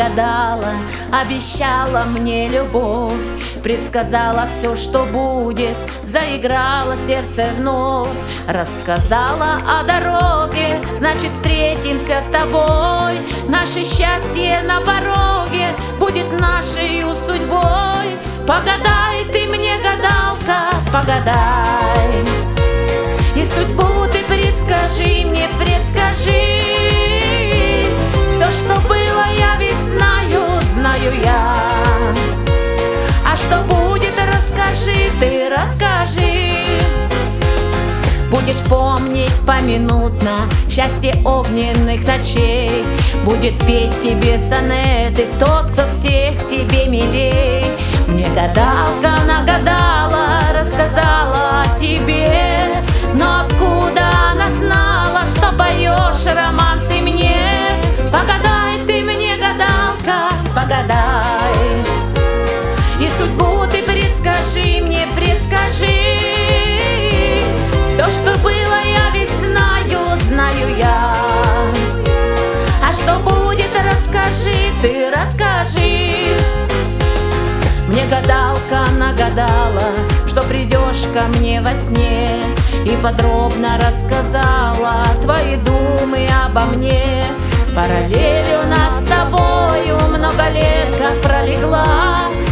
нагадала, обещала мне любовь, предсказала все, что будет, заиграло сердце вновь, рассказала о дороге, значит встретимся с тобой. Наше счастье на пороге будет нашей судьбой. Погадай ты мне, гадалка, погадай, и судьбу ты предскажи мне, предскажи. Все, что было, я ведь знаю, знаю я. А что будет, расскажи ты, расскажи. Будешь помнить поминутно счастье огненных ночей, будет петь тебе сонеты тот, кто всех тебе милей. Мне гадалка нагадала, рассказала о тебе, но откуда она знала, что поешь романсы мне? Погадай ты мне, гадалка, погадай, и судьбу ты предскажи мне, предскажи. Все, что было, я ведь знаю, знаю я. А что будет, расскажи ты, расскажи. Мне гадалка нагадала, что придешь ко мне во сне, и подробно рассказала твои думы обо мне. Параллель у нас с тобою много лет как пролегла,